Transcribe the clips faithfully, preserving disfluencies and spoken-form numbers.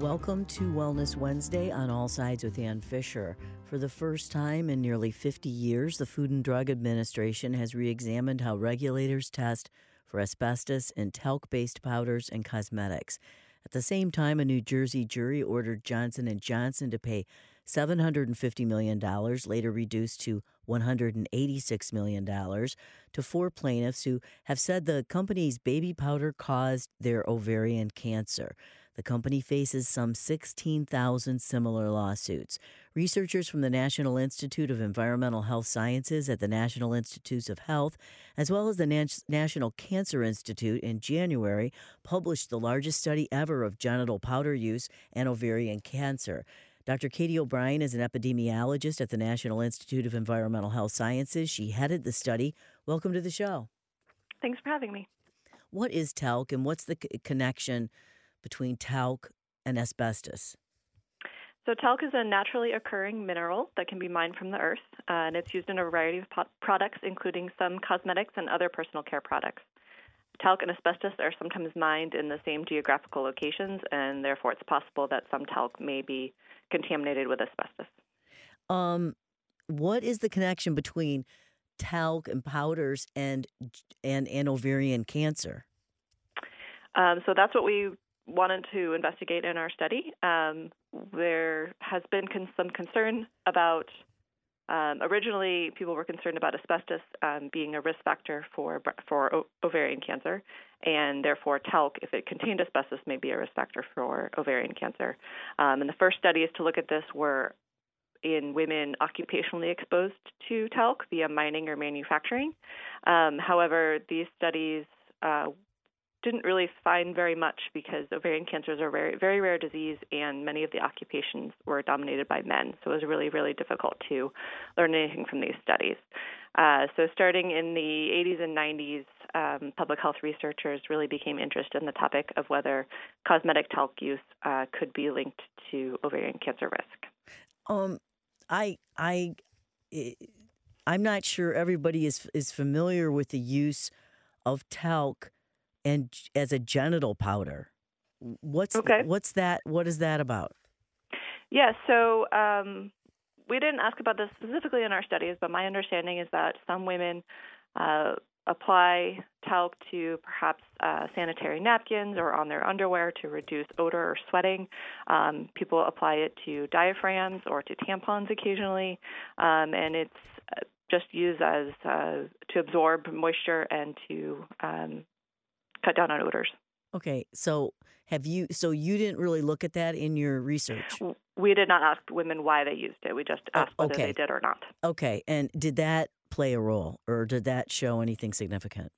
Welcome to Wellness Wednesday on All Sides with Ann Fisher. For the first time in nearly fifty years, the Food and Drug Administration has re-examined how regulators test for asbestos in talc-based powders and cosmetics. At the same time, a New Jersey jury ordered Johnson and Johnson to pay seven hundred fifty million dollars, later reduced to one hundred eighty-six million dollars, to four plaintiffs who have said the company's baby powder caused their ovarian cancer. The company faces some sixteen thousand similar lawsuits. Researchers from the National Institute of Environmental Health Sciences at the National Institutes of Health, as well as the Nas- National Cancer Institute, in January published the largest study ever of genital powder use and ovarian cancer. Doctor Katie O'Brien is an epidemiologist at the National Institute of Environmental Health Sciences. She headed the study. Welcome to the show. Thanks for having me. What is talc, and what's the c- connection between talc and asbestos? So talc is a naturally occurring mineral that can be mined from the earth, uh, and it's used in a variety of po- products, including some cosmetics and other personal care products. Talc and asbestos are sometimes mined in the same geographical locations, and therefore it's possible that some talc may be contaminated with asbestos. Um, what is the connection between talc and powders and and, and ovarian cancer? Um, so that's what we wanted to investigate in our study. Um, there has been con- some concern about, um, originally people were concerned about asbestos um, being a risk factor for for o- ovarian cancer, and therefore talc, if it contained asbestos, may be a risk factor for ovarian cancer. Um, and the first studies to look at this were in women occupationally exposed to talc via mining or manufacturing. Um, however, these studies uh, didn't really find very much because ovarian cancer is a very, very rare disease, and many of the occupations were dominated by men. So it was really, really difficult to learn anything from these studies. Uh, so starting in the eighties and nineties, um, public health researchers really became interested in the topic of whether cosmetic talc use uh, could be linked to ovarian cancer risk. Um, I I I'm not sure everybody is is familiar with the use of talc and as a genital powder. What's okay. what's that? What is that about? Yeah, so um, we didn't ask about this specifically in our studies, but my understanding is that some women uh, apply talc to perhaps uh, sanitary napkins or on their underwear to reduce odor or sweating. Um, people apply it to diaphragms or to tampons occasionally, um, and it's just used as uh, to absorb moisture and to um, cut down on odors. Okay, so have you? So you didn't really look at that in your research? We did not ask women why they used it. We just asked oh, whether okay. they did or not. Okay, and did that play a role, or did that show anything significant?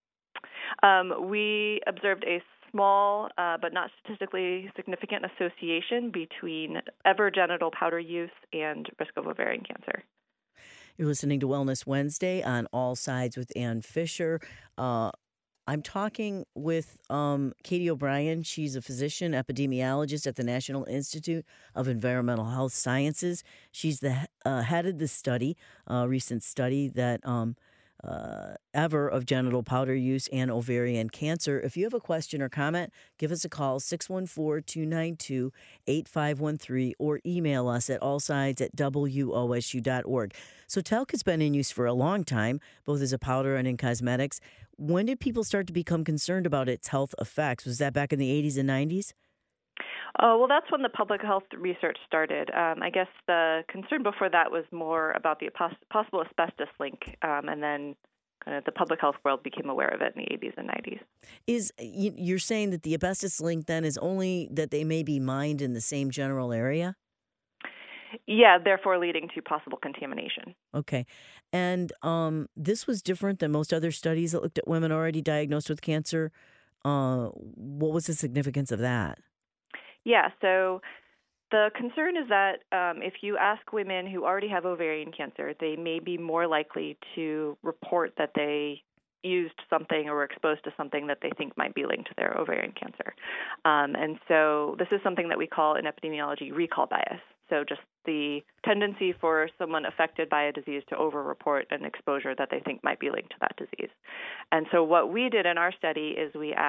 Um, we observed a small uh, but not statistically significant association between ever genital powder use and risk of ovarian cancer. You're listening to Wellness Wednesday on All Sides with Ann Fisher. Uh, I'm talking with um, Katie O'Brien. She's a physician epidemiologist at the National Institute of Environmental Health Sciences. She's the uh, headed the study, a uh, recent study that um, uh, ever of genital powder use and ovarian cancer. If you have a question or comment, give us a call, six one four, two nine two, eight five one three, or email us at allsides at W O S U dot org. So talc has been in use for a long time, both as a powder and in cosmetics. When did people start to become concerned about its health effects? Was that back in the eighties and nineties? Oh, well, that's when the public health research started. Um, I guess the concern before that was more about the pos- possible asbestos link, um, and then kind of the public health world became aware of it in the eighties and nineties. Is you're saying that the asbestos link then is only that they may be mined in the same general area? Yeah, therefore leading to possible contamination. Okay. And um, this was different than most other studies that looked at women already diagnosed with cancer. Uh, what was the significance of that? Yeah, so the concern is that um, if you ask women who already have ovarian cancer, they may be more likely to report that they used something or were exposed to something that they think might be linked to their ovarian cancer. Um, and so this is something that we call in epidemiology recall bias. So just the tendency for someone affected by a disease to over-report an exposure that they think might be linked to that disease. And so what we did in our study is we asked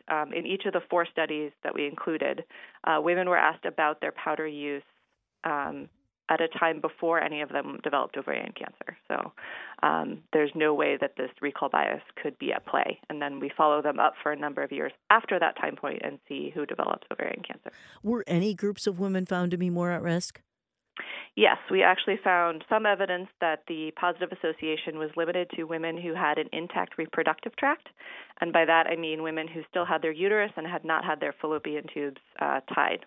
um, in each of the four studies that we included, uh, women were asked about their powder use um, at a time before any of them developed ovarian cancer. So um, there's no way that this recall bias could be at play. And then we follow them up for a number of years after that time point and see who develops ovarian cancer. Were any groups of women found to be more at risk? Yes, we actually found some evidence that the positive association was limited to women who had an intact reproductive tract. And by that, I mean women who still had their uterus and had not had their fallopian tubes uh, tied.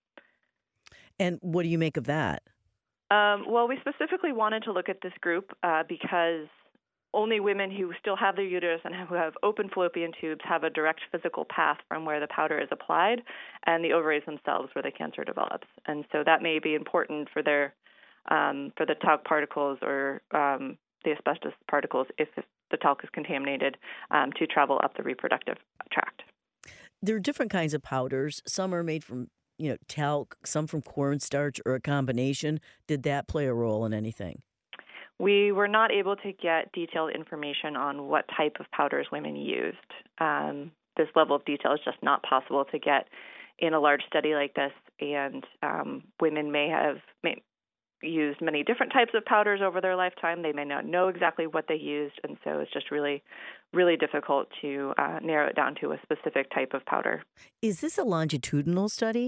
And what do you make of that? Um, well, we specifically wanted to look at this group uh, because only women who still have their uterus and who have open fallopian tubes have a direct physical path from where the powder is applied and the ovaries themselves where the cancer develops. And so that may be important for their um, for the talc particles or um, the asbestos particles if the talc is contaminated um, to travel up the reproductive tract. There are different kinds of powders. Some are made from you know, talc, some from cornstarch, or a combination. Did that play a role in anything? We were not able to get detailed information on what type of powders women used. Um, this level of detail is just not possible to get in a large study like this, and um, women may have may, used many different types of powders over their lifetime. They may not know exactly what they used, and so it's just really, really difficult to uh, narrow it down to a specific type of powder. Is this a longitudinal study?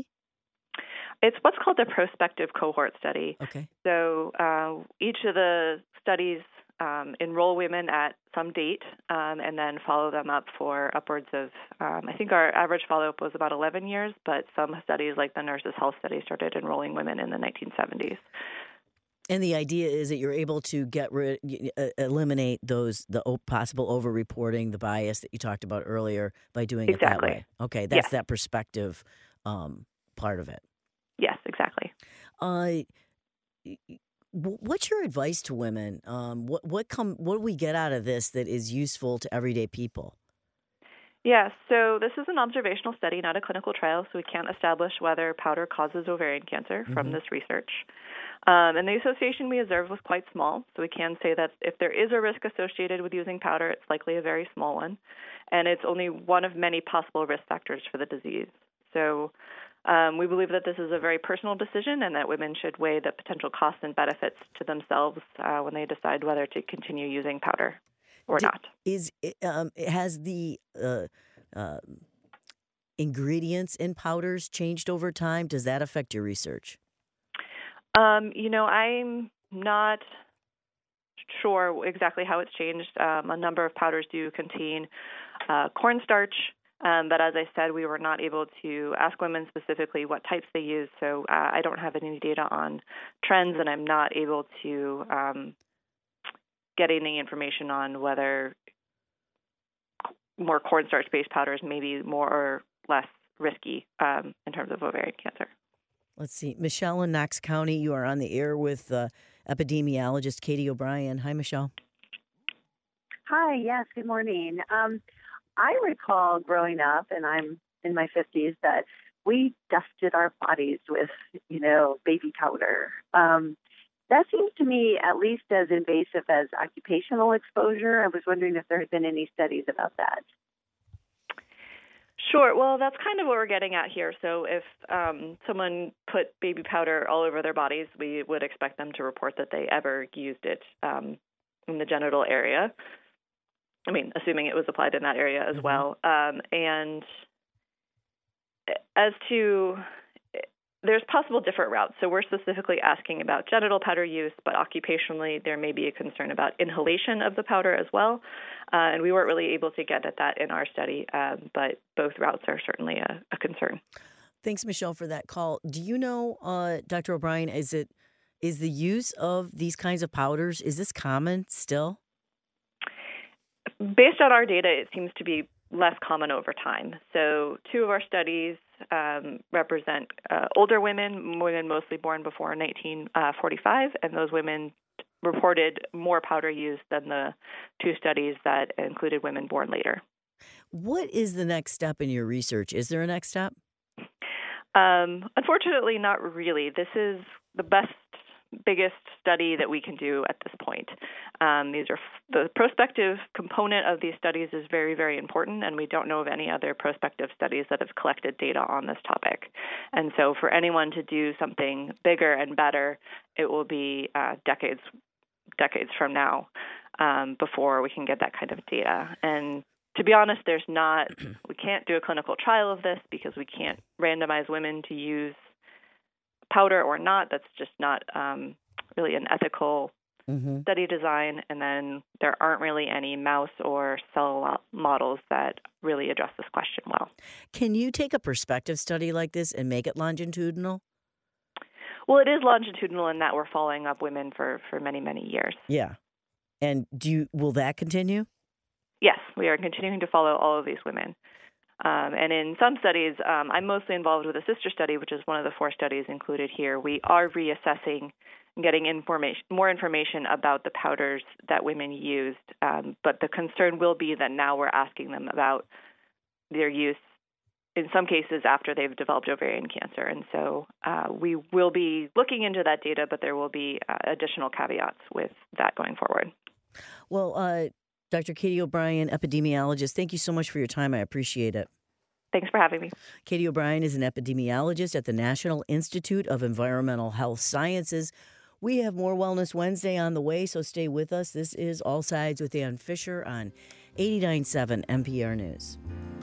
It's what's called the prospective cohort study. Okay. So uh, each of the studies um, enroll women at some date um, and then follow them up for upwards of, um, I think our average follow-up was about eleven years, but some studies like the Nurses Health Study started enrolling women in the nineteen seventies. And the idea is that you're able to get rid, uh, eliminate those the possible over-reporting, the bias that you talked about earlier by doing exactly. it that way. Okay, that's yes. that perspective um, part of it. Yes, exactly. Uh, what's your advice to women? Um, what what come what do we get out of this that is useful to everyday people? Yeah, so this is an observational study, not a clinical trial, so we can't establish whether powder causes ovarian cancer mm-hmm. from this research. Um, and the association we observed was quite small, so we can say that if there is a risk associated with using powder, it's likely a very small one, and it's only one of many possible risk factors for the disease. So Um, we believe that this is a very personal decision and that women should weigh the potential costs and benefits to themselves uh, when they decide whether to continue using powder or Do, not. Is um, has the uh, uh, ingredients in powders changed over time? Does that affect your research? Um, you know, I'm not sure exactly how it's changed. Um, a number of powders do contain uh, cornstarch. Um, but as I said, we were not able to ask women specifically what types they use, so uh, I don't have any data on trends, and I'm not able to um, get any information on whether more cornstarch-based powders may be more or less risky um, in terms of ovarian cancer. Let's see. Michelle in Knox County, you are on the air with uh, epidemiologist Katie O'Brien. Hi, Michelle. Hi, yes, good morning. Um, I recall growing up, and I'm in my fifties, that we dusted our bodies with, you know, baby powder. Um, that seems to me at least as invasive as occupational exposure. I was wondering if there had been any studies about that. Sure. Well, that's kind of what we're getting at here. So if um, someone put baby powder all over their bodies, we would expect them to report that they ever used it um, in the genital area. I mean, assuming it was applied in that area as mm-hmm. well. Um, and as to, there's possible different routes. So we're specifically asking about genital powder use, but occupationally there may be a concern about inhalation of the powder as well. Uh, and we weren't really able to get at that in our study, um, but both routes are certainly a, a concern. Thanks, Michelle, for that call. Do you know, uh, Doctor O'Brien, is it is the use of these kinds of powders, is this common still? Based on our data, it seems to be less common over time. So two of our studies um, represent uh, older women, women mostly born before nineteen forty-five, and those women reported more powder use than the two studies that included women born later. What is the next step in your research? Is there a next step? Um, unfortunately, not really. This is the best biggest study that we can do at this point. Um, these are the prospective component of these studies is very, very important, and we don't know of any other prospective studies that have collected data on this topic. And so for anyone to do something bigger and better, it will be uh, decades, decades from now um, before we can get that kind of data. And to be honest, there's not, we can't do a clinical trial of this because we can't randomize women to use powder or not. That's just not um, really an ethical mm-hmm. study design. And then there aren't really any mouse or cell models that really address this question well. Can you take a perspective study like this and make it longitudinal? Well, it is longitudinal in that we're following up women for, for many, many years. Yeah. And do you, will that continue? Yes, we are continuing to follow all of these women. Um, and in some studies, um, I'm mostly involved with a sister study, which is one of the four studies included here. We are reassessing and getting information, more information about the powders that women used. Um, but the concern will be that now we're asking them about their use, in some cases, after they've developed ovarian cancer. And so uh, we will be looking into that data, but there will be uh, additional caveats with that going forward. Well, uh Doctor Katie O'Brien, epidemiologist, thank you so much for your time. I appreciate it. Thanks for having me. Katie O'Brien is an epidemiologist at the National Institute of Environmental Health Sciences. We have more Wellness Wednesday on the way, so stay with us. This is All Sides with Ann Fisher on eighty-nine point seven N P R News.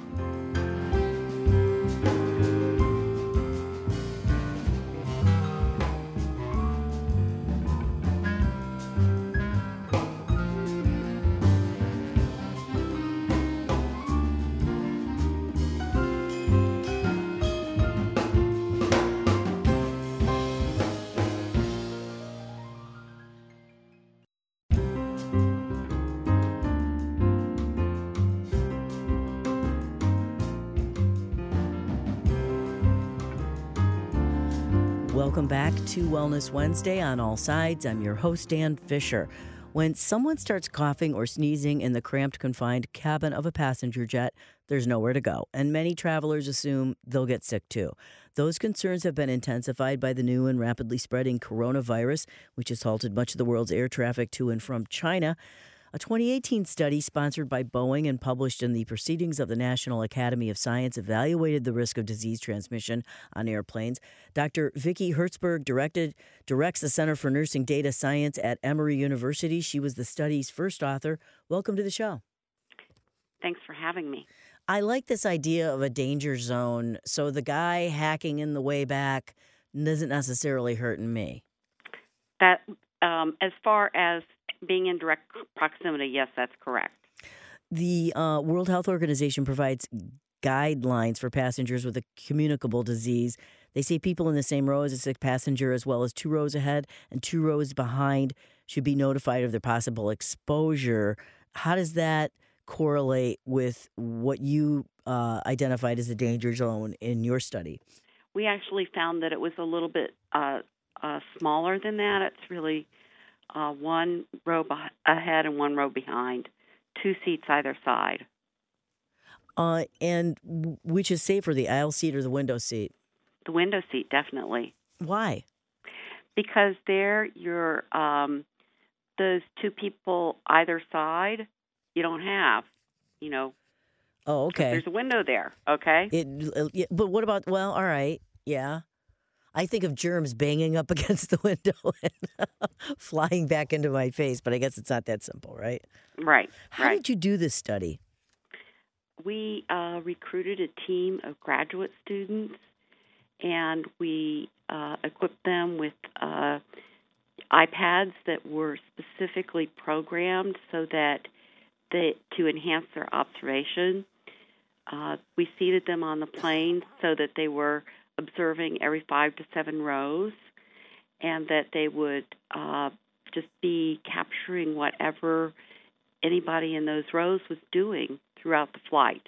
Welcome back to Wellness Wednesday on All Sides. I'm your host, Ann Fisher. When someone starts coughing or sneezing in the cramped, confined cabin of a passenger jet, there's nowhere to go, and many travelers assume they'll get sick too. Those concerns have been intensified by the new and rapidly spreading coronavirus, which has halted much of the world's air traffic to and from China. A twenty eighteen study sponsored by Boeing and published in the Proceedings of the National Academy of Science evaluated the risk of disease transmission on airplanes. Doctor Vicky Hertzberg directed, directs the Center for Nursing Data Science at Emory University. She was the study's first author. Welcome to the show. Thanks for having me. I like this idea of a danger zone, so the guy hacking in the way back isn't necessarily hurting me. That, um, as far as being in direct proximity, yes, that's correct. The uh, World Health Organization provides guidelines for passengers with a communicable disease. They say people in the same row as a sick passenger, as well as two rows ahead and two rows behind, should be notified of their possible exposure. How does that correlate with what you uh, identified as a danger zone in your study? We actually found that it was a little bit uh, uh, smaller than that. It's really uh, one row beh- ahead and one row behind, two seats either side. Uh, and which is safer, the aisle seat or the window seat? The window seat, definitely. Why? Because there you're um, those two people either side, you don't have, you know. Oh, okay. There's a window there, okay? It, yeah, but what about, well, all right, yeah. I think of germs banging up against the window and flying back into my face, but I guess it's not that simple, right? Right, How right. did you do this study? We uh, recruited a team of graduate students, and we uh, equipped them with uh, iPads that were specifically programmed so that they, to enhance their observation. Uh, we seated them on the plane so that they were observing every five to seven rows, and that they would uh, just be capturing whatever anybody in those rows was doing throughout the flight.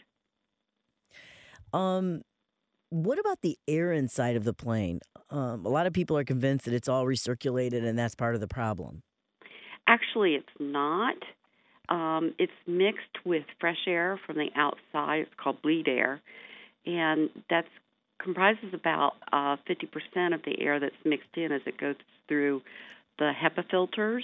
Um, what about the air inside of the plane? Um, a lot of people are convinced that it's all recirculated and that's part of the problem. Actually, it's not. Um, it's mixed with fresh air from the outside. It's called bleed air, and that's comprises about uh, fifty percent of the air that's mixed in as it goes through the HEPA filters.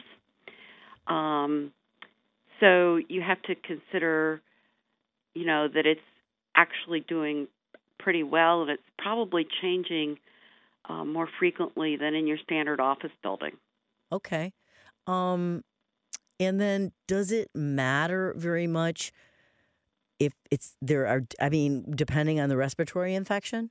Um, so you have to consider, you know, that it's actually doing pretty well, and it's probably changing uh, more frequently than in your standard office building. Okay. Um, and then does it matter very much if it's there are, I mean, depending on the respiratory infection?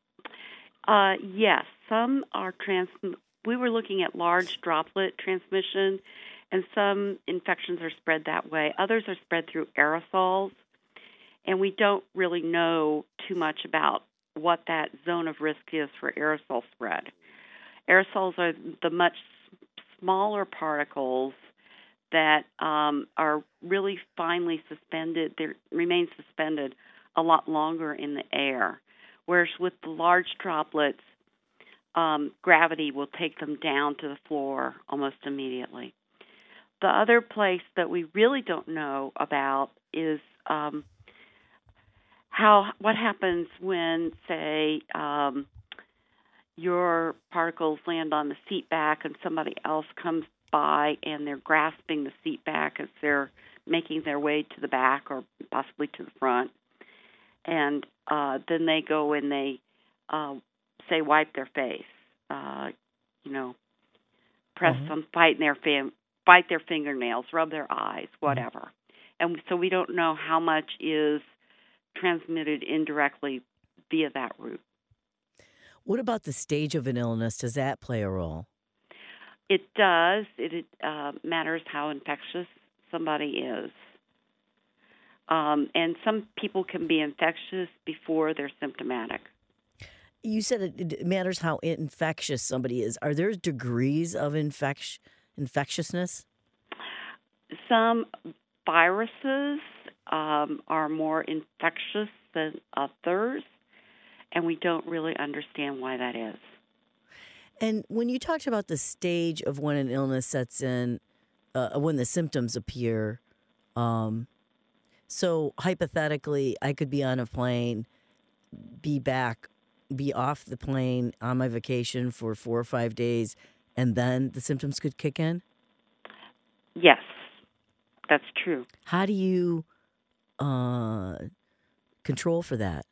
Uh, yes, some are trans. We were looking at large droplet transmission, and some infections are spread that way. Others are spread through aerosols, and we don't really know too much about what that zone of risk is for aerosol spread. Aerosols are the much smaller particles that um, are really finely suspended. They remain suspended a lot longer in the air. Whereas with the large droplets, um, gravity will take them down to the floor almost immediately. The other place that we really don't know about is um, how what happens when, say, um, your particles land on the seat back and somebody else comes by and they're grasping the seat back as they're making their way to the back or possibly to the front. And uh, then they go and they, uh, say, wipe their face, uh, you know, press Mhm. some, bite their, fam- bite their fingernails, rub their eyes, Mm-hmm. whatever. And so we don't know how much is transmitted indirectly via that route. What about the stage of an illness? Does that play a role? It does. It, it uh, matters how infectious somebody is. Um, and some people can be infectious before they're symptomatic. You said it, it matters how infectious somebody is. Are there degrees of infect- infectiousness? Some viruses um, are more infectious than others, and we don't really understand why that is. And when you talked about the stage of when an illness sets in, uh, when the symptoms appear, um, so hypothetically, I could be on a plane, be back, be off the plane on my vacation for four or five days, and then the symptoms could kick in? Yes, that's true. How do you uh, control for that?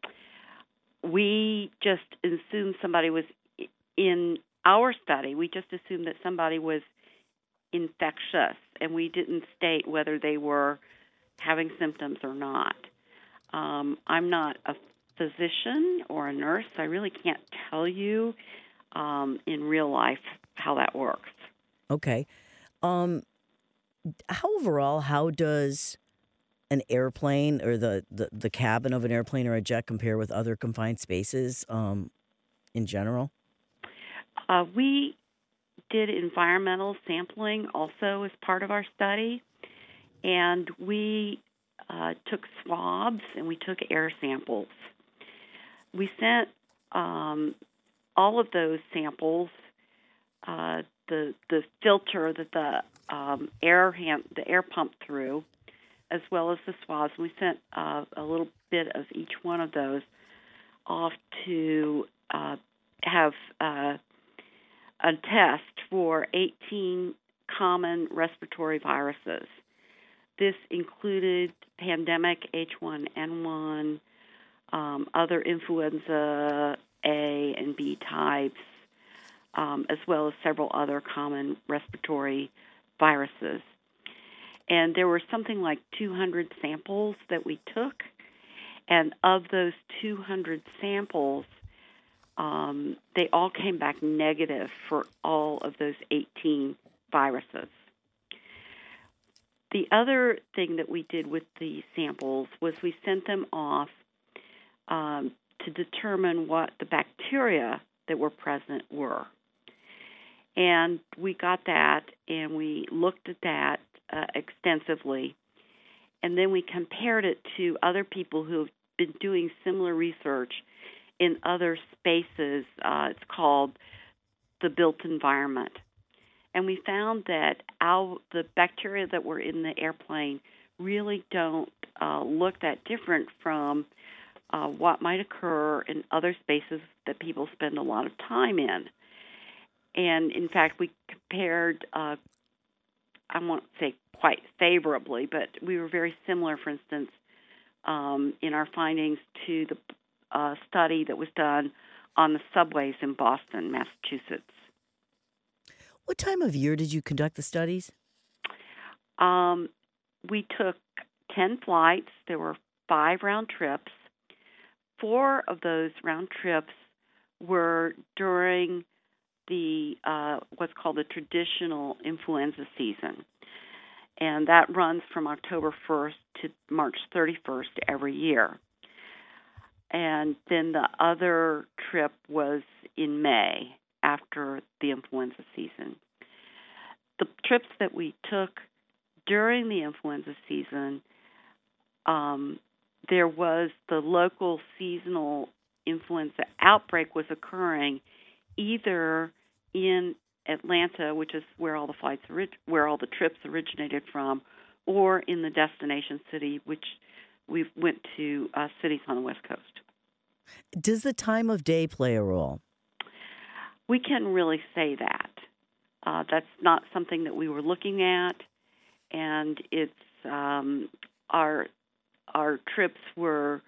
We just assumed somebody was, in our study, we just assumed that somebody was infectious, and we didn't state whether they were having symptoms or not. Um, I'm not a physician or a nurse. I really can't tell you um, in real life how that works. Okay. Um, how overall, how does an airplane or the, the, the cabin of an airplane or a jet compare with other confined spaces um, in general? Uh, we did environmental sampling also as part of our study, and we uh, took swabs and we took air samples. We sent um, all of those samples, uh, the the filter that the um, air hand, the air pumped through, as well as the swabs. We sent uh, a little bit of each one of those off to uh, have uh, a test for eighteen common respiratory viruses. This included pandemic H one N one, um, other influenza A and B types, um, as well as several other common respiratory viruses. And there were something like two hundred samples that we took, and of those two hundred samples, um, they all came back negative for all of those eighteen viruses. The other thing that we did with the samples was we sent them off um, to determine what the bacteria that were present were. And we got that, and we looked at that uh, extensively, and then we compared it to other people who have been doing similar research in other spaces. Uh, it's called the built environment. And we found that our, the bacteria that were in the airplane really don't uh, look that different from uh, what might occur in other spaces that people spend a lot of time in. And, in fact, we compared, uh, I won't say quite favorably, but we were very similar, for instance, um, in our findings to the uh, study that was done on the subways in Boston, Massachusetts. What time of year did you conduct the studies? Um, we took ten flights. There were five round trips. Four of those round trips were during the uh, what's called the traditional influenza season, and that runs from October first to March thirty-first every year. And then the other trip was in May after the influenza season. The trips that we took during the influenza season, um, there was the local seasonal influenza outbreak was occurring either in Atlanta, which is where all the flights orig- where all the trips originated from, or in the destination city, which we went to uh, cities on the West Coast. Does the time of day play a role? We can really say that. Uh, that's not something that we were looking at, and it's um, our our trips were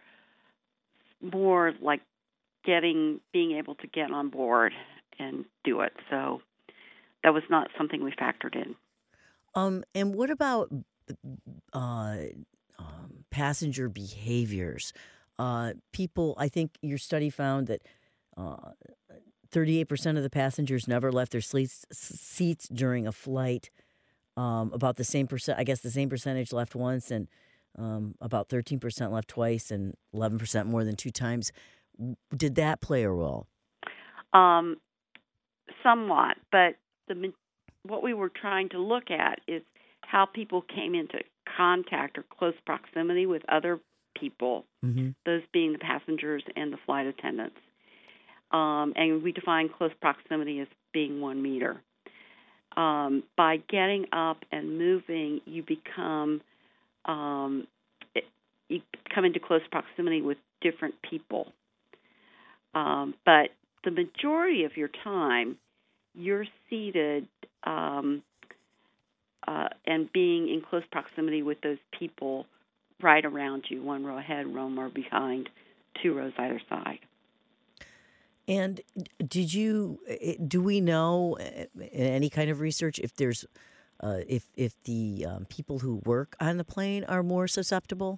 more like getting being able to get on board and do it. So that was not something we factored in. Um, and what about uh, um, passenger behaviors? Uh, people, I think your study found that uh, thirty-eight percent of the passengers never left their seats, seats during a flight. Um, about the same percent, I guess the same percentage left once, and um, about thirteen percent left twice, and eleven percent more than two times. Did that play a role? Um, somewhat, but the what we were trying to look at is how people came into contact or close proximity with other people, mm-hmm. those being the passengers and the flight attendants. Um, and we define close proximity as being one meter. Um, by getting up and moving, you become um, you come into close proximity with different people. Um, but the majority of your time, you're seated um, uh, and being in close proximity with those people right around you, one row ahead, one row behind, two rows either side. And did you, do we know in any kind of research if there's, uh, if if the um, people who work on the plane are more susceptible?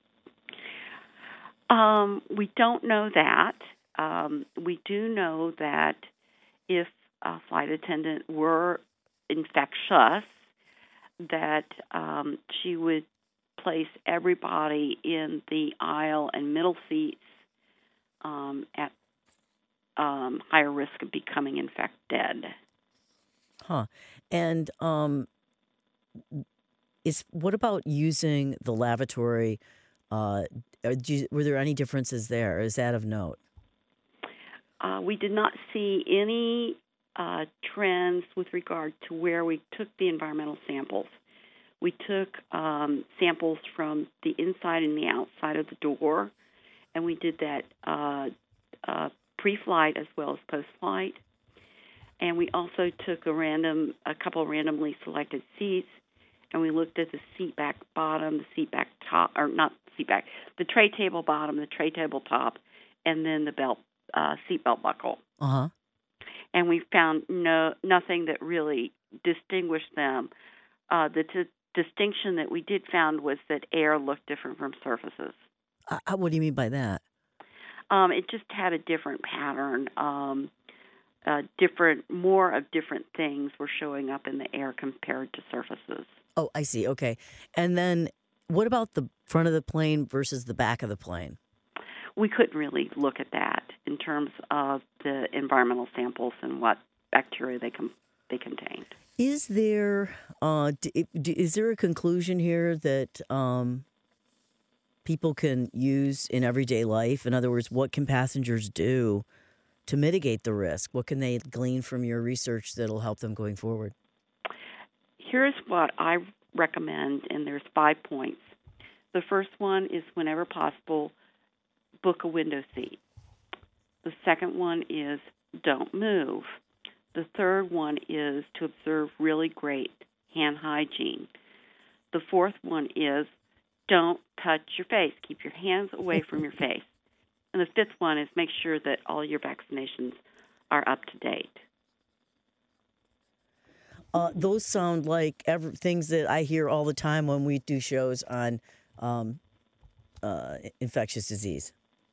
Um, we don't know that. Um, we do know that if a flight attendant were infectious, that um, she would place everybody in the aisle and middle seats um, at um, higher risk of becoming infected. Huh. And um, is what about using the lavatory? Uh, you, were there any differences there? Is that of note? Uh, we did not see any uh, trends with regard to where we took the environmental samples. We took um, samples from the inside and the outside of the door, and we did that uh, uh, pre-flight as well as post-flight. And we also took a random, a couple of randomly selected seats, and we looked at the seat back bottom, the seat back top, or not seat back, the tray table bottom, the tray table top, and then the belt uh, seat belt buckle. Uh-huh. And we found no nothing that really distinguished them. Uh, the t- distinction that we did found was that air looked different from surfaces. Uh, what do you mean by that? Um, it just had a different pattern. Um, uh, different, more of different things were showing up in the air compared to surfaces. Oh, I see. Okay. And then what about the front of the plane versus the back of the plane? We couldn't really look at that in terms of the environmental samples and what bacteria they com- they contained. Is there uh, d- is there a conclusion here that um, people can use in everyday life? In other words, what can passengers do to mitigate the risk? What can they glean from your research that'll help them going forward? Here's what I recommend, and there's five points. The first one is, whenever possible, book a window seat. The second one is don't move. The third one is to observe really great hand hygiene. The fourth one is don't touch your face. Keep your hands away from your face. And the fifth one is make sure that all your vaccinations are up to date. Uh, those sound like every, things that I hear all the time when we do shows on um, uh, infectious disease.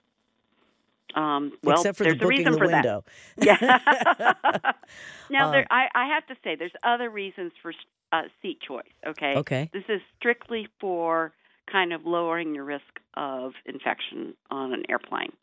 Um, well, Except for there's the booking a reason the for window. That. Yeah. now, um, there, I, I have to say, there's other reasons for uh, seat choice. Okay. Okay. This is strictly for kind of lowering your risk of infection on an airplane.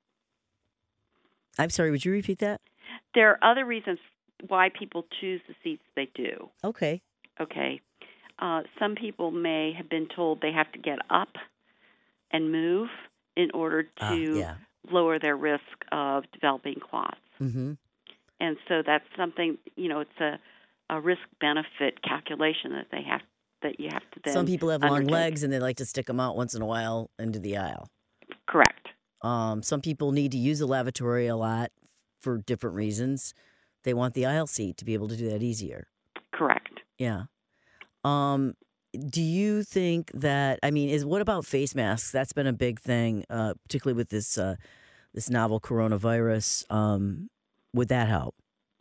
I'm sorry. Would you repeat that? There are other reasons why people choose the seats they do. Okay. Okay. Uh, some people may have been told they have to get up and move in order to uh, yeah. lower their risk of developing clots. Mm-hmm. And so that's something, you know, it's a, a risk-benefit calculation that they have, that you have to then Some people have long undertake. legs and they like to stick them out once in a while into the aisle. Correct. Um, some people need to use the lavatory a lot for different reasons. They want the aisle seat to be able to do that easier. Correct. Yeah. Um, do you think that, I mean, is what about face masks? That's been a big thing, uh, particularly with this uh, this novel coronavirus. Um, would that help?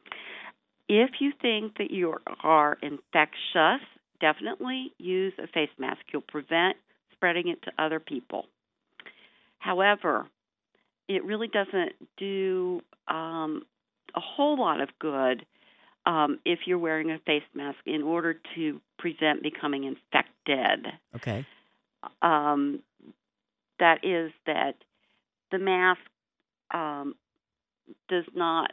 If you think that you are infectious, definitely use a face mask. You'll prevent spreading it to other people. However, it really doesn't do um, a whole lot of good um, if you're wearing a face mask in order to prevent becoming infected. Okay. Um, that is that the mask um, does not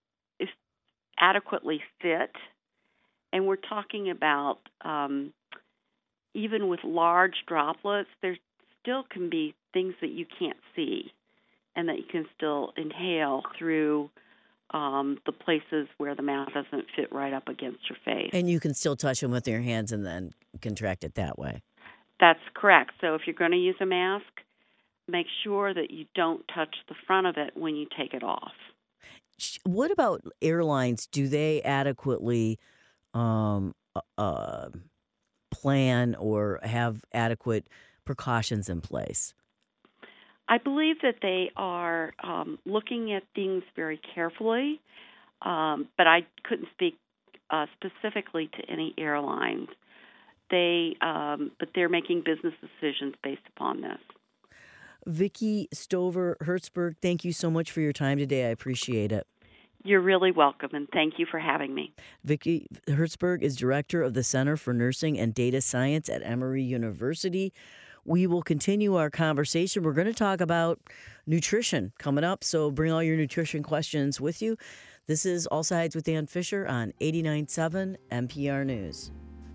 adequately fit, and we're talking about um, even with large droplets, there still can be things that you can't see and that you can still inhale through um, the places where the mask doesn't fit right up against your face. And you can still touch them with your hands and then contract it that way. That's correct. So if you're going to use a mask, make sure that you don't touch the front of it when you take it off. What about airlines? Do they adequately um, uh, plan or have adequate precautions in place? I believe that they are um, looking at things very carefully, um, but I couldn't speak uh, specifically to any airlines. They, um, but they're making business decisions based upon this. Vicki Stover Hertzberg, thank you so much for your time today. I appreciate it. You're really welcome, and thank you for having me. Vicki Hertzberg is director of the Center for Nursing and Data Science at Emory University. We will continue our conversation. We're going to talk about nutrition coming up, so bring all your nutrition questions with you. This is All Sides with Dan Fisher on eighty-nine point seven N P R News.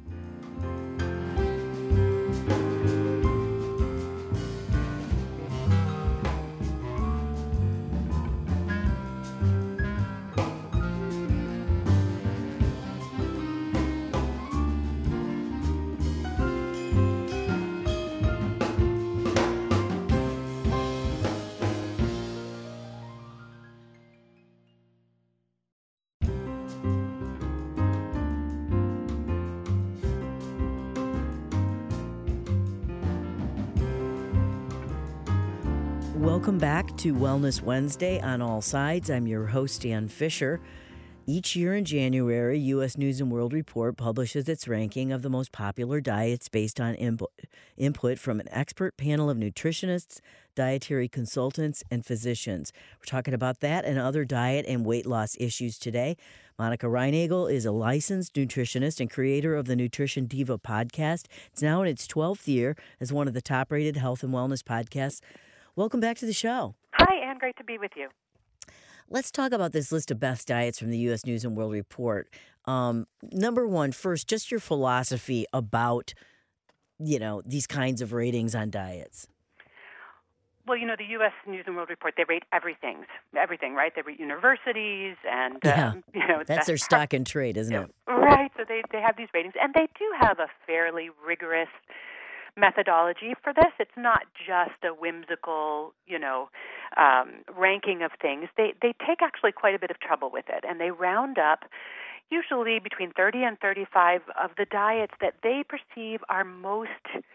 Welcome back to Wellness Wednesday on All Sides. I'm your host, Dan Fisher. Each year in January, U S News and World Report publishes its ranking of the most popular diets based on input, input from an expert panel of nutritionists, dietary consultants, and physicians. We're talking about that and other diet and weight loss issues today. Monica Reinagel is a licensed nutritionist and creator of the Nutrition Diva podcast. It's now in its twelfth year as one of the top-rated health and wellness podcasts. Welcome back to the show. Hi, Ann. Great to be with you. Let's talk about this list of best diets from the U S News and World Report. Um, number one, first, just your philosophy about, you know, these kinds of ratings on diets. Well, you know, the U S News and World Report, they rate everything, everything, right? They rate universities and, Yeah, um, you know. that's their stock and trade, isn't it? Right. So they, they have these ratings. And they do have a fairly rigorous methodology for this. It's not just a whimsical, you know, um, ranking of things, they, they take actually quite a bit of trouble with it, and they round up usually between thirty and thirty-five of the diets that they perceive are most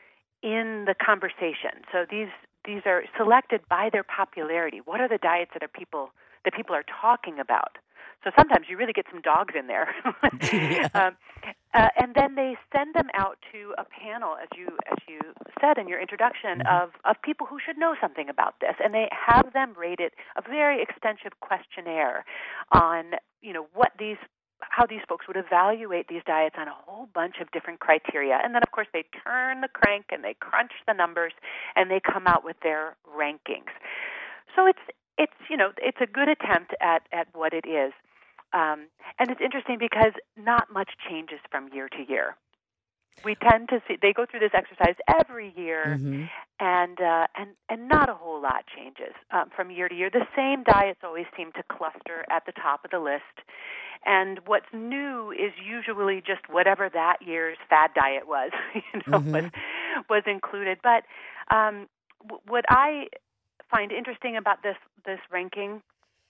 in the conversation. So these these are selected by their popularity. What are the diets that are people that people are talking about? So sometimes you really get some dogs in there. Yeah. um, uh, and then they send them out to a panel, as you as you said in your introduction, Mm-hmm. of, of people who should know something about this. And they have them rate it, a very extensive questionnaire on, you know, what these how these folks would evaluate these diets on a whole bunch of different criteria. And then, of course, they turn the crank and they crunch the numbers and they come out with their rankings. So it's, it's you know, it's a good attempt at, at what it is. Um, and it's interesting because not much changes from year to year. We tend to see, they go through this exercise every year, Mm-hmm. and uh, and and not a whole lot changes um, from year to year. The same diets always seem to cluster at the top of the list, and what's new is usually just whatever that year's fad diet was, you know, Mm-hmm. was was included. But um, w- what I find interesting about this this ranking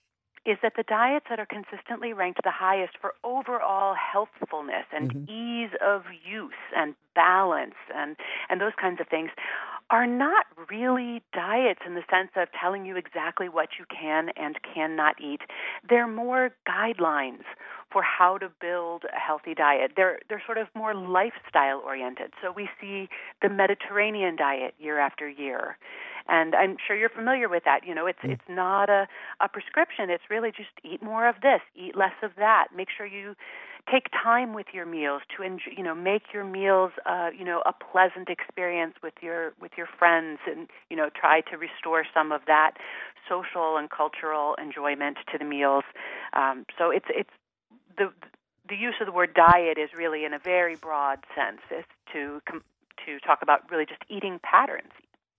is that the diets that are consistently ranked the highest for overall healthfulness and Mm-hmm. ease of use and balance and, and those kinds of things are not really diets in the sense of telling you exactly what you can and cannot eat. They're more guidelines for how to build a healthy diet. They're they're sort of more lifestyle oriented. So we see the Mediterranean diet year after year. And I'm sure you're familiar with that. You know, it's Mm. it's not a, a prescription. It's really just eat more of this, eat less of that. Make sure you take time with your meals to enjoy, you know, make your meals, uh, you know, a pleasant experience with your with your friends, and you know, try to restore some of that social and cultural enjoyment to the meals. Um, so it's it's the the use of the word diet is really in a very broad sense, is to com- to talk about really just eating patterns.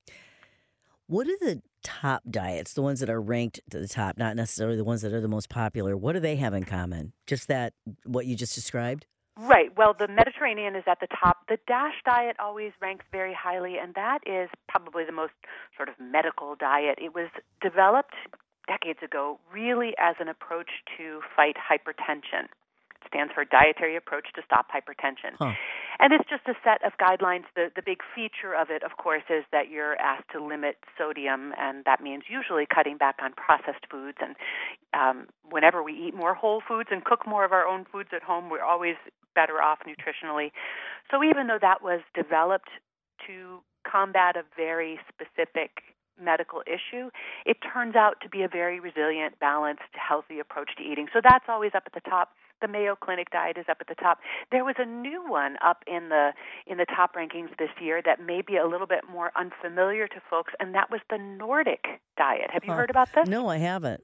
What are the top diets, the ones that are ranked to the top, not necessarily the ones that are the most popular? What do they have in common? Just that, what you just described? Right. Well, the Mediterranean is at the top. The DASH diet always ranks very highly, and that is probably the most sort of medical diet. It was developed decades ago really as an approach to fight hypertension. It stands for Dietary Approach to Stop Hypertension. Huh. And it's just a set of guidelines. The, the big feature of it, of course, is that you're asked to limit sodium, and that means usually cutting back on processed foods. And um, whenever we eat more whole foods and cook more of our own foods at home, we're always better off nutritionally. So even though that was developed to combat a very specific medical issue, it turns out to be a very resilient, balanced, healthy approach to eating. So that's always up at the top. The Mayo Clinic diet is up at the top. There was a new one up in the in the top rankings this year that may be a little bit more unfamiliar to folks, and that was the Nordic diet. Have you Huh. heard about this? No, I haven't.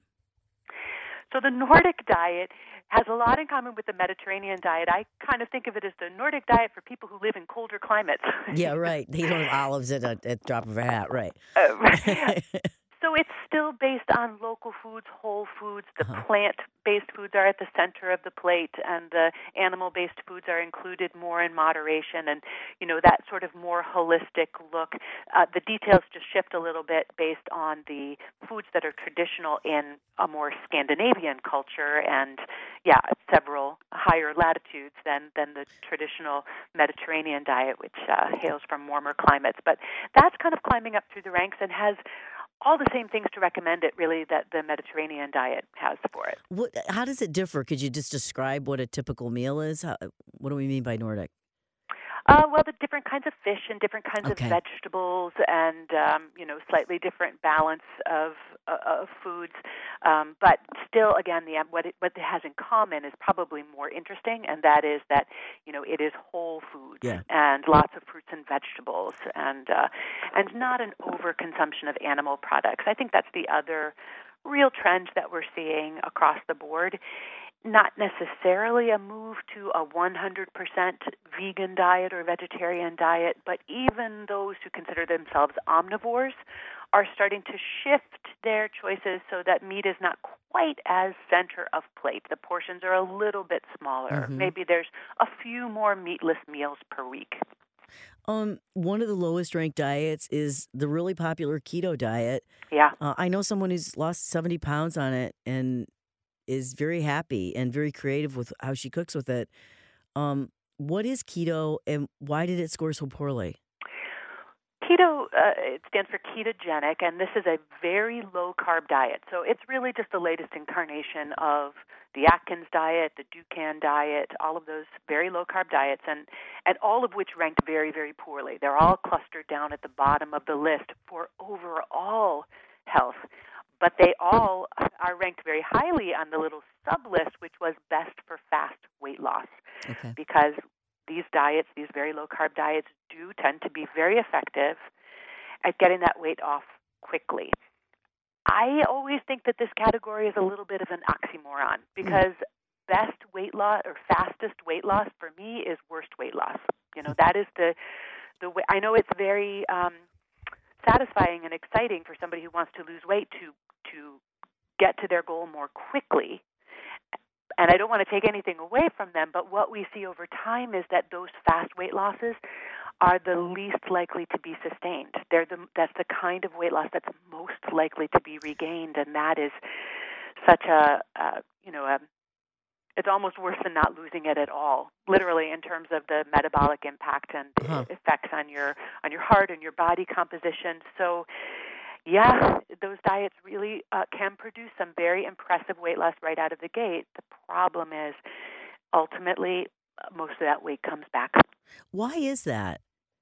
So the Nordic diet has a lot in common with the Mediterranean diet. I kind of think of it as the Nordic diet for people who live in colder climates. Yeah, right. They don't have olives at a, at the drop of a hat, right. Uh, right. So it's still based on local foods, whole foods. The Uh-huh. plant-based foods are at the center of the plate, and the animal-based foods are included more in moderation. And, you know, that sort of more holistic look. Uh, the details just shift a little bit based on the foods that are traditional in a more Scandinavian culture and, yeah, several higher latitudes than, than the traditional Mediterranean diet, which uh, hails from warmer climates. But that's kind of climbing up through the ranks and has all the same things to recommend it, really, that the Mediterranean diet has for it. What? How does it differ? Could you just describe what a typical meal is? How, what do we mean by Nordic? Uh, well, the different kinds of fish and different kinds Okay. of vegetables, and um, you know, slightly different balance of uh, of foods. Um, but still, again, the what it, what it has in common is probably more interesting, and that is that you know it is whole foods Yeah. and lots of fruits and vegetables, and uh, and not an overconsumption of animal products. I think that's the other real trend that we're seeing across the board. Not necessarily a move to a one hundred percent vegan diet or vegetarian diet, but even those who consider themselves omnivores are starting to shift their choices so that meat is not quite as center of plate. The portions are a little bit smaller. Mhm. Maybe there's a few more meatless meals per week. Um, one of the lowest ranked diets is the really popular keto diet. Yeah. Uh, I know someone who's lost seventy pounds on it and is very happy and very creative with how she cooks with it. Um, what is keto and why did it score so poorly? Keto, uh, it stands for ketogenic, and this is a very low-carb diet. So it's really just the latest incarnation of the Atkins diet, the Dukan diet, all of those very low-carb diets, and, and all of which ranked very, very poorly. They're all clustered down at the bottom of the list for overall health, but they all are ranked very highly on the little sub-list, which was best for fast weight loss. Okay. Because these diets, these very low-carb diets, do tend to be very effective at getting that weight off quickly. I always think that this category is a little bit of an oxymoron because mm. best weight loss or fastest weight loss for me is worst weight loss. You know, that is the the way. I know it's very um, satisfying and exciting for somebody who wants to lose weight to to get to their goal more quickly. And I don't want to take anything away from them, but what we see over time is that those fast weight losses are the least likely to be sustained. They're the, that's the kind of weight loss that's most likely to be regained, and that is such a, uh, you know, a, it's almost worse than not losing it at all, literally in terms of the metabolic impact and uh-huh. effects on your on your heart and your body composition. So, yeah, those diets really uh, can produce some very impressive weight loss right out of the gate. The problem is, ultimately, most of that weight comes back. Why is that?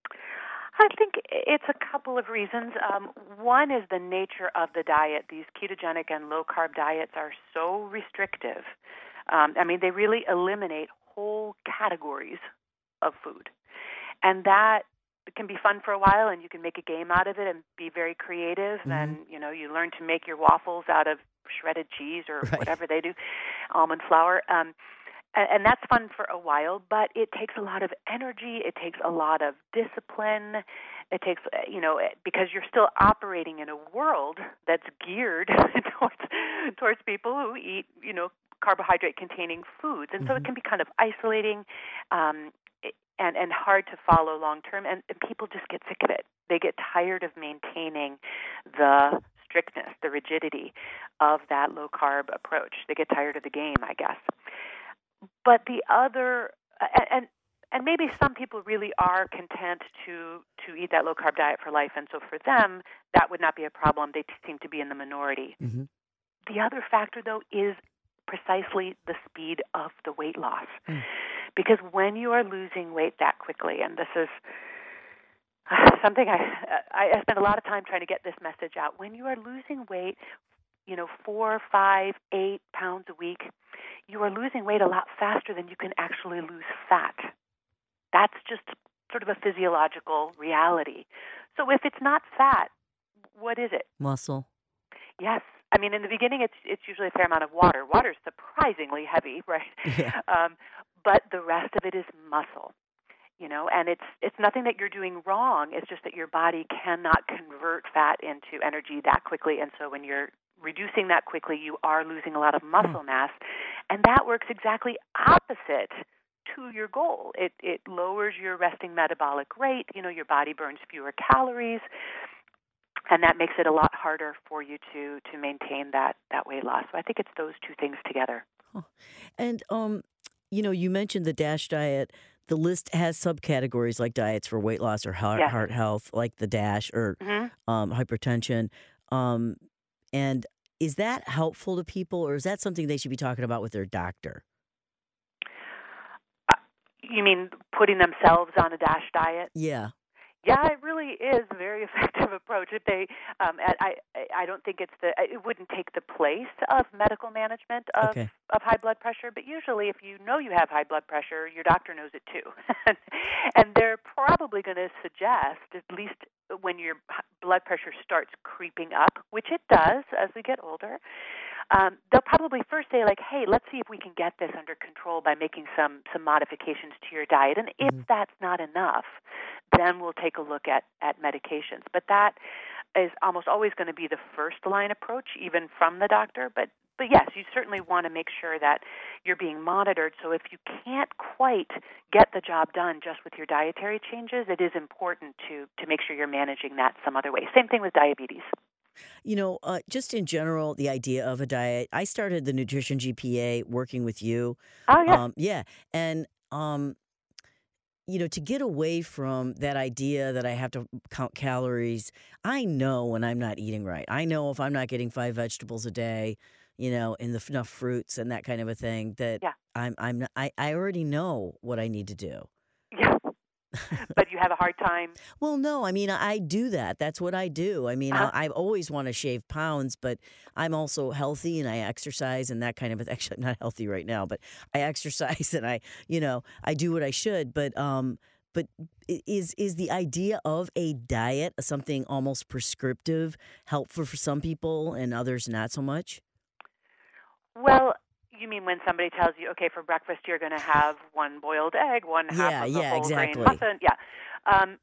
I think it's a couple of reasons. Um, one is the nature of the diet. These ketogenic and low-carb diets are so restrictive. Um, I mean, they really eliminate whole categories of food. And that can be fun for a while, and you can make a game out of it and be very creative. Mm-hmm. And, you know, you learn to make your waffles out of shredded cheese or right. whatever they do, almond flour. Um, and, and that's fun for a while, but it takes a lot of energy. It takes a lot of discipline. It takes, you know, because you're still operating in a world that's geared towards, towards people who eat, you know, carbohydrate-containing foods. And mm-hmm. so it can be kind of isolating. Um, And, and hard to follow long term, and, and people just get sick of it. They get tired of maintaining the strictness, the rigidity of that low-carb approach. They get tired of the game, I guess. But the other, and and maybe some people really are content to, to eat that low-carb diet for life, and so for them, that would not be a problem. They seem to be in the minority. Mm-hmm. The other factor, though, is precisely the speed of the weight loss. Mm. Because when you are losing weight that quickly, and this is uh, something I I spend a lot of time trying to get this message out. When you are losing weight, you know, four, five, eight pounds a week, you are losing weight a lot faster than you can actually lose fat. That's just sort of a physiological reality. So if it's not fat, what is it? Muscle. Yes. I mean, in the beginning, it's it's usually a fair amount of water. Water is surprisingly heavy, right? Yeah. Um, but the rest of it is muscle, you know, and it's it's nothing that you're doing wrong. It's just that your body cannot convert fat into energy that quickly, and so when you're reducing that quickly, you are losing a lot of muscle mm. mass, and that works exactly opposite to your goal. It it lowers your resting metabolic rate. You know, your body burns fewer calories. And that makes it a lot harder for you to, to maintain that, that weight loss. So I think it's those two things together. Huh. And, um, you know, you mentioned the DASH diet. The list has subcategories like diets for weight loss or heart, yes. heart health, like the DASH or mm-hmm. um, hypertension. Um, and is that helpful to people, or is that something they should be talking about with their doctor? Uh, you mean putting themselves on a DASH diet? Yeah. Yeah, it really is a very effective approach. If they, um, I, I don't think it's the, it wouldn't take the place of medical management of, okay. of high blood pressure. But usually, if you know you have high blood pressure, your doctor knows it too, and they're probably going to suggest, at least when your blood pressure starts creeping up, which it does as we get older. Um, they'll probably first say, like, hey, let's see if we can get this under control by making some, some modifications to your diet. And if mm-hmm. that's not enough, then we'll take a look at, at medications. But that is almost always going to be the first line approach, even from the doctor. But but yes, you certainly want to make sure that you're being monitored. So if you can't quite get the job done just with your dietary changes, it is important to to make sure you're managing that some other way. Same thing with diabetes. You know, uh, just in general, the idea of a diet. I started the Nutrition G P A working with you. Oh, yes. Um, yeah, and um, you know, to get away from that idea that I have to count calories, I know when I'm not eating right. I know if I'm not getting five vegetables a day, you know, and the enough fruits and that kind of a thing, that Yeah. I'm I'm not, I I already know what I need to do. Yeah. But you have a hard time. Well, no, I mean, I do that. That's what I do. I mean, Uh-huh. I, I always want to shave pounds, but I'm also healthy and I exercise and that kind of. Actually, I'm not healthy right now, but I exercise and I, you know, I do what I should. But um, but i- is is the idea of a diet something almost prescriptive, helpful for some people and others not so much? Well, you mean when somebody tells you, okay, for breakfast you're going to have one boiled egg, one half Yeah, of a yeah, whole grain exactly. muffin? Yeah. Um,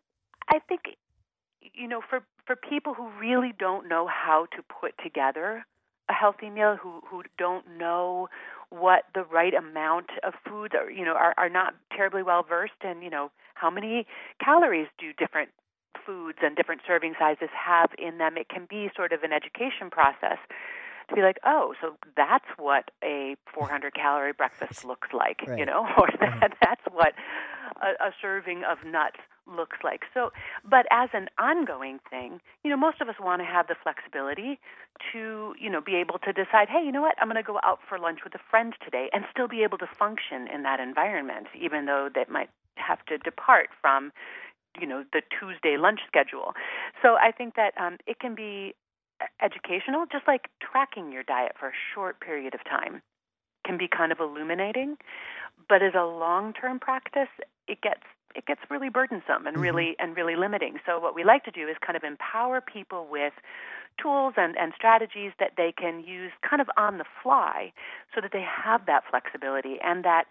I think, you know, for, for people who really don't know how to put together a healthy meal, who, who don't know what the right amount of foods are, you know, are, are not terribly well versed in, you know, how many calories do different foods and different serving sizes have in them, it can be sort of an education process to be like, oh, so that's what a four hundred calorie breakfast looks like, you Right. know, or Right. that that's what a, a serving of nuts looks like. So, but as an ongoing thing, you know, most of us want to have the flexibility to, you know, be able to decide, hey, you know what, I'm going to go out for lunch with a friend today and still be able to function in that environment, even though that might have to depart from, you know, the Tuesday lunch schedule. So I think that um, it can be educational, just like tracking your diet for a short period of time can be kind of illuminating, but as a long-term practice, it gets it gets really burdensome and Mhm. really and really limiting. So what we like to do is kind of empower people with tools and, and strategies that they can use kind of on the fly so that they have that flexibility and that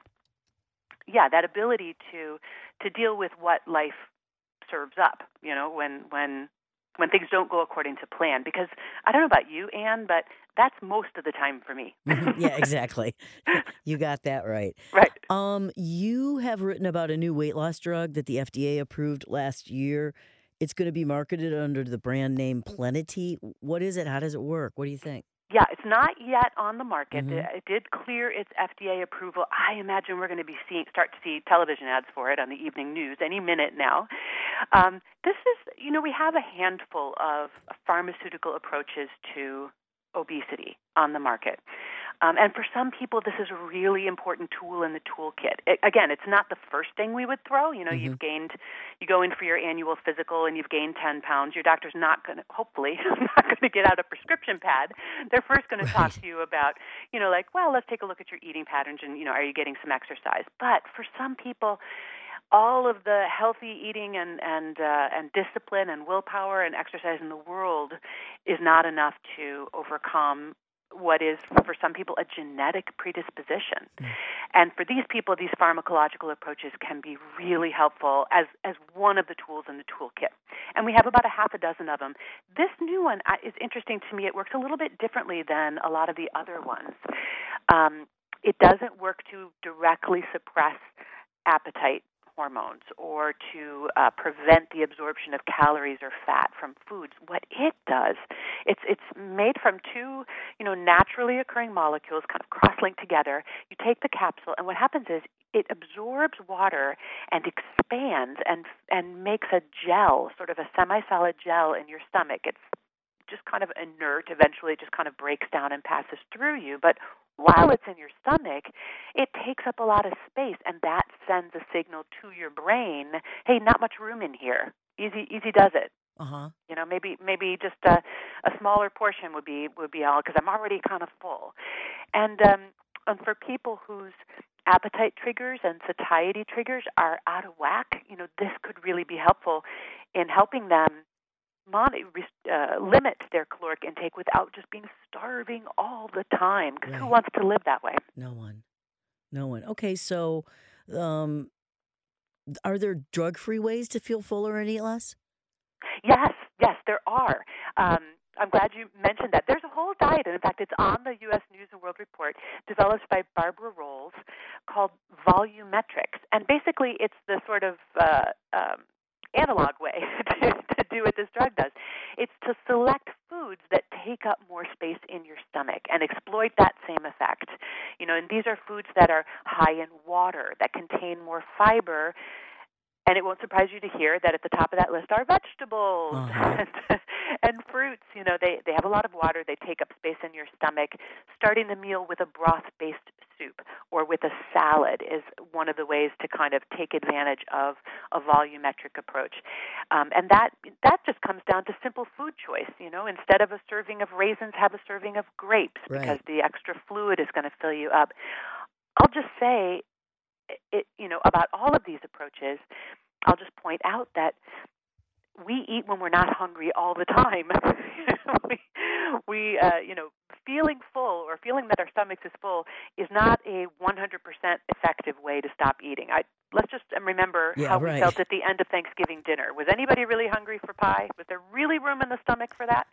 yeah, that ability to to deal with what life serves up, you know, when when when things don't go according to plan. Because I don't know about you, Anne, but that's most of the time for me. Mhm. Yeah, exactly. You got that right. Right. Um, you have written about a new weight loss drug that the F D A approved last year. It's going to be marketed under the brand name Plenity. What is it? How does it work? What do you think? Yeah, it's not yet on the market. Mhm. It did clear its F D A approval. I imagine we're going to be seeing, start to see television ads for it on the evening news any minute now. Um, this is, you know, we have a handful of pharmaceutical approaches to obesity on the market. Um, and for some people, this is a really important tool in the toolkit. It, again, it's not the first thing we would throw. You know, Mhm. you've gained, you go in for your annual physical and you've gained ten pounds. Your doctor's not going to, hopefully, not going to get out a prescription pad. They're first going to talk Right. to you about, you know, like, well, let's take a look at your eating patterns and, you know, are you getting some exercise? But for some people, all of the healthy eating and and uh, and discipline and willpower and exercise in the world is not enough to overcome what is, for some people, a genetic predisposition. Mm. And for these people, these pharmacological approaches can be really helpful as, as one of the tools in the toolkit. And we have about a half a dozen of them. This new one is interesting to me. It works a little bit differently than a lot of the other ones. Um, it doesn't work to directly suppress appetite hormones or to uh, prevent the absorption of calories or fat from foods. What it does, it's it's made from two, you know, naturally occurring molecules kind of cross-linked together. You take the capsule, and what happens is it absorbs water and expands and and makes a gel, sort of a semi-solid gel in your stomach. It's just kind of inert. Eventually, it just kind of breaks down and passes through you. But while it's in your stomach, it takes up a lot of space, and that sends a signal to your brain, hey, not much room in here. Easy easy does it. Uh-huh. You know, maybe maybe just a, a smaller portion would be would be all, because I'm already kind of full. And um, and for people whose appetite triggers and satiety triggers are out of whack, you know, this could really be helpful in helping them Mon- uh, limit their caloric intake without just being starving all the time. Because who Right. wants to live that way? No one. No one. Okay, so um, are there drug-free ways to feel fuller and eat less? Yes, yes, there are. Um, I'm glad you mentioned that. There's a whole diet, and in fact, it's on the U S News and World Report, developed by Barbara Rolls, called Volumetrics. And basically, it's the sort of uh, um, analog way to, to do what this drug does. It's to select foods that take up more space in your stomach and exploit that same effect. You know, and these are foods that are high in water, that contain more fiber. And it won't surprise you to hear that at the top of that list are vegetables uh-huh. and, and fruits. You know, they, they have a lot of water. They take up space in your stomach. Starting the meal with a broth-based soup or with a salad is one of the ways to kind of take advantage of a volumetric approach. Um, and that that just comes down to simple food choice. You know, instead of a serving of raisins, have a serving of grapes right. because the extra fluid is going to fill you up. I'll just say, It, you know, about all of these approaches, I'll just point out that we eat when we're not hungry all the time. we, we uh, you know, feeling full or feeling that our stomachs is full is not a one hundred percent effective way to stop eating. I, let's just remember yeah, how right. we felt at the end of Thanksgiving dinner. Was anybody really hungry for pie? Was there really room in the stomach for that?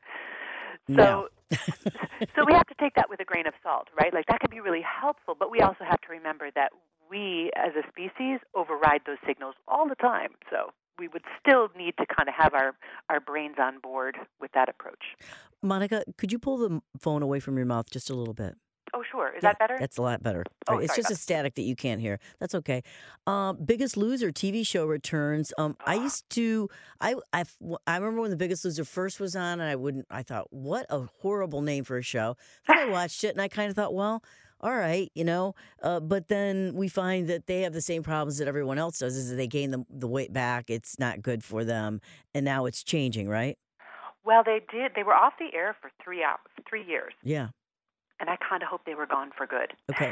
No. So, so we have to take that with a grain of salt, right? Like that can be really helpful, but we also have to remember that we, as a species, override those signals all the time. So we would still need to kind of have our, our brains on board with that approach. Monica, could you pull the phone away from your mouth just a little bit? Oh, sure. Is yeah, that better? That's a lot better. Oh, right. It's sorry just a static that you can't hear. That's okay. Uh, Biggest Loser T V show returns. Um, I used to, I, I, I remember when The Biggest Loser first was on, and I wouldn't, I thought, what a horrible name for a show. Then I watched it, and I kind of thought, well, all right, you know, uh, but then we find that they have the same problems that everyone else does, is that they gain the, the weight back. It's not good for them. And now it's changing, right? Well, they did. They were off the air for three hours, three years. Yeah. And I kind of hope they were gone for good. Okay.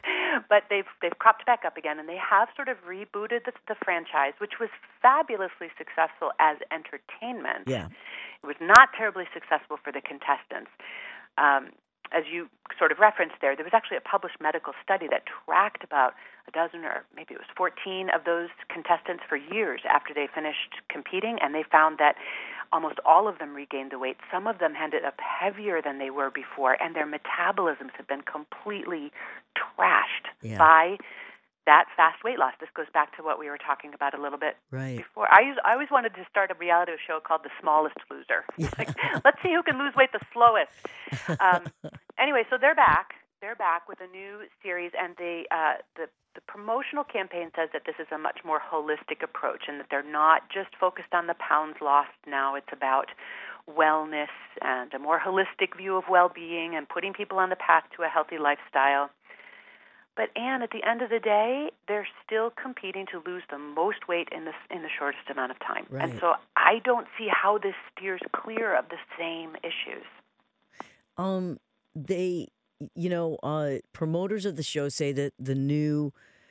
But they've they've cropped back up again, and they have sort of rebooted the, the franchise, which was fabulously successful as entertainment. Yeah. It was not terribly successful for the contestants. Um, as you sort of referenced there, there was actually a published medical study that tracked about a dozen or maybe it was fourteen of those contestants for years after they finished competing, and they found that almost all of them regained the weight. Some of them ended up heavier than they were before, and their metabolisms have been completely trashed yeah. by that fast weight loss. This goes back to what we were talking about a little bit right. before. I, used, I always wanted to start a reality show called The Smallest Loser. Yeah. Like, let's see who can lose weight the slowest. Um, anyway, so they're back. They're back with a new series, and they, uh, the the promotional campaign says that this is a much more holistic approach, and that they're not just focused on the pounds lost now. It's about wellness and a more holistic view of well-being and putting people on the path to a healthy lifestyle. But Anne, at the end of the day, they're still competing to lose the most weight in the in the shortest amount of time. Right. And so I don't see how this steers clear of the same issues. Um, they, you know, uh, promoters of the show say that the new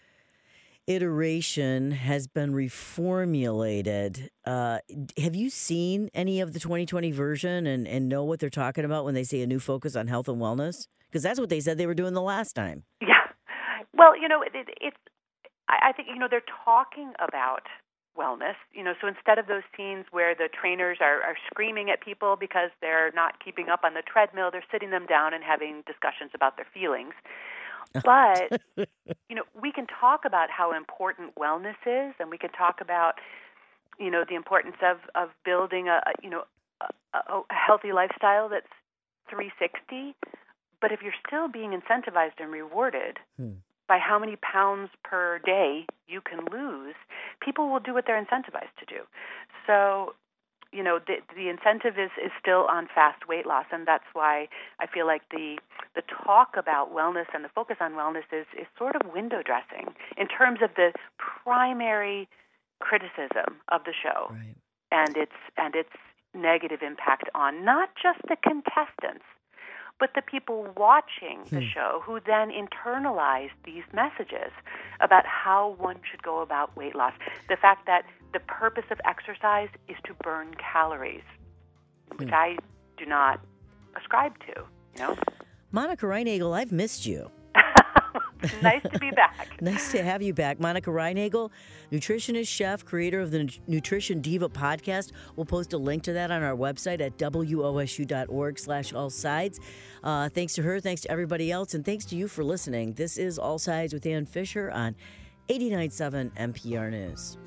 iteration has been reformulated. Uh, have you seen any of the twenty twenty version and, and know what they're talking about when they say a new focus on health and wellness? Because that's what they said they were doing the last time. Yeah. Well, you know, it, it, it's, I, I think, you know, they're talking about wellness, you know, so instead of those scenes where the trainers are, are screaming at people because they're not keeping up on the treadmill, they're sitting them down and having discussions about their feelings. But, you know, we can talk about how important wellness is, and we can talk about, you know, the importance of, of building a, you know, a, a healthy lifestyle that's three sixty. But if you're still being incentivized and rewarded hmm. by how many pounds per day you can lose, people will do what they're incentivized to do. So, you know, the, the incentive is, is still on fast weight loss, and that's why I feel like the the talk about wellness and the focus on wellness is, is sort of window dressing in terms of the primary criticism of the show right. and its and its negative impact on not just the contestants, but the people watching the hmm. show who then internalize these messages about how one should go about weight loss. The fact that the purpose of exercise is to burn calories, which hmm. I do not ascribe to, you know. Monica Reinagel, I've missed you. Nice to be back. Nice to have you back. Monica Reinhagel, nutritionist, chef, creator of the Nutrition Diva podcast. We'll post a link to that on our website at W O S U dot org slash all sides. Uh, thanks to her, thanks to everybody else, and thanks to you for listening. This is All Sides with Ann Fisher on eighty-nine point seven N P R News.